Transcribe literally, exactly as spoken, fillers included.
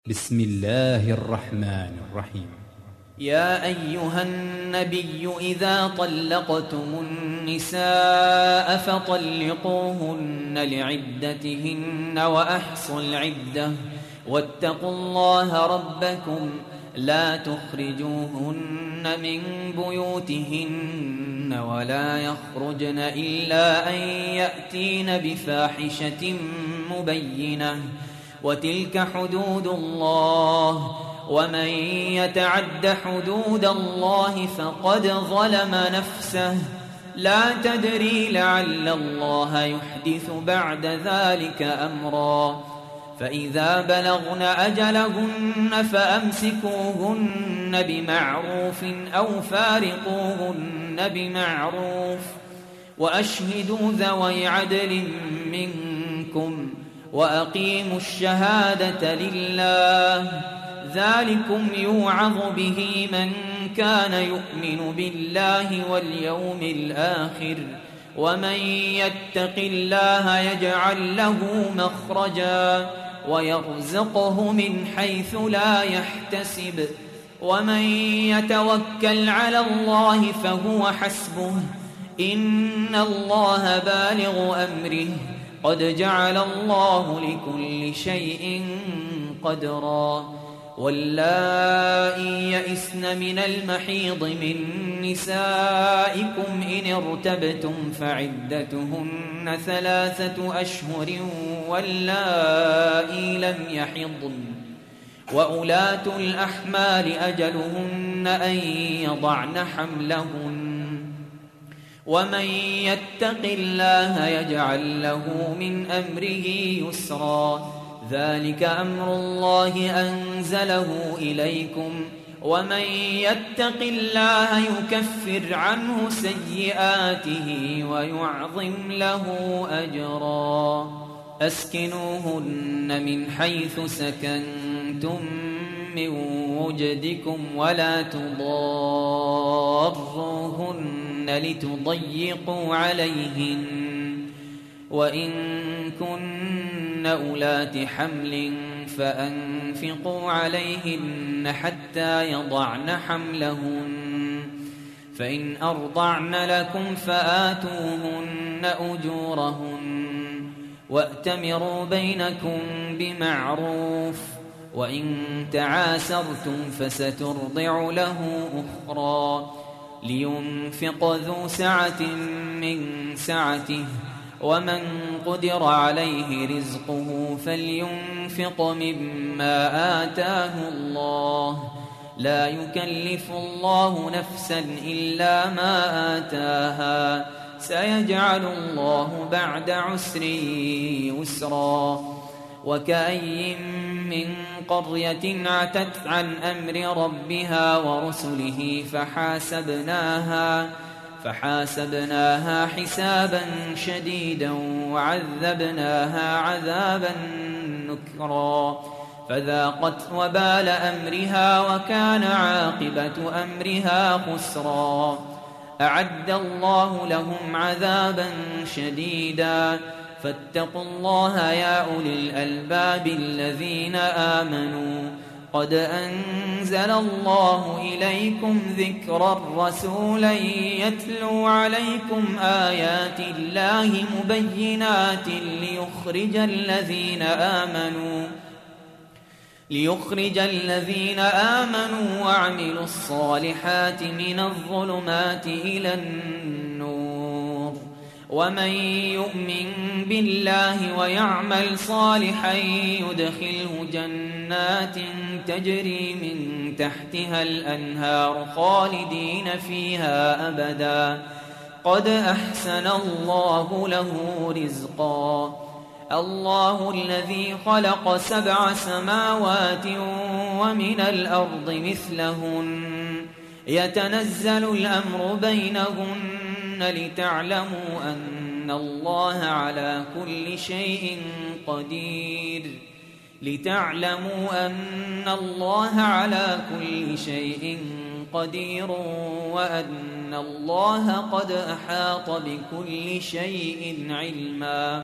بسم الله الرحمن الرحيم. يا أيها النبي إذا طلقتم النساء فطلقوهن لعدتهن وأحصوا العدة واتقوا الله ربكم لا تخرجوهن من بيوتهن ولا يخرجن إلا أن يأتين بفاحشة مبينة وتلك حدود الله ومن يتعد حدود الله فقد ظلم نفسه لا تدري لعل الله يحدث بعد ذلك أمرا فإذا بلغن أجلهن فأمسكوهن بمعروف أو فارقوهن بمعروف وأشهدوا ذوي عدل منكم وأقيموا الشهادة لله ذلكم يوعظ به من كان يؤمن بالله واليوم الآخر ومن يتق الله يجعل له مخرجا ويرزقه من حيث لا يحتسب ومن يتوكل على الله فهو حسبه إن الله بالغ أمره قد جعل الله لكل شيء قدرا واللائي يئسن من المحيض من نسائكم إن ارتبتم فعدتهن ثلاثة أشهر واللائي لم يحضن وأولاة الأحمال أجلهن أن يضعن حملهن ومن يتق الله يجعل له من أمره يسرا ذلك أمر الله أنزله إليكم ومن يتق الله يكفر عنه سيئاته ويعظم له أجرا أسكنوهن من حيث سكنتم من وجدكم ولا تضاروهن لتضيقوا عليهن وإن كن أولات حمل فأنفقوا عليهن حتى يضعن حملهن فإن أرضعن لكم فآتوهن أجورهن وأتمروا بينكم بمعروف وإن تعاسرتم فسترضع له أخرى لينفق ذو سعة من سعته ومن قدر عليه رزقه فلينفق مما آتاه الله لا يكلف الله نفسا إلا ما آتاها سيجعل الله بعد عسر يسرا وكأي من قرية عتت عن أمر ربها ورسله فحاسبناها فحاسبناها حسابا شديدا وعذبناها عذابا نكرا فذاقت وبال أمرها وكان عاقبة أمرها خسرا أعد الله لهم عذابا شديدا فاتقوا الله يا أولي الألباب الذين آمنوا قد أنزل الله إليكم ذكرا رسولا يتلو عليكم آيات الله مبينات ليخرج الذين آمنوا ليخرج الذين آمنوا وعملوا الصالحات من الظلمات إلى النور ومن يؤمن بالله ويعمل صالحا يدخله جنات تجري من تحتها الأنهار خالدين فيها أبدا قد أحسن الله له رزقا الله الذي خلق سبع سماوات ومن الأرض مثلهن يتنزل الأمر بينهن لتعلموا أن الله على كل شيء قدير لتعلموا أن الله على كل شيء قدير وأن الله قد أحاط بكل شيء علما.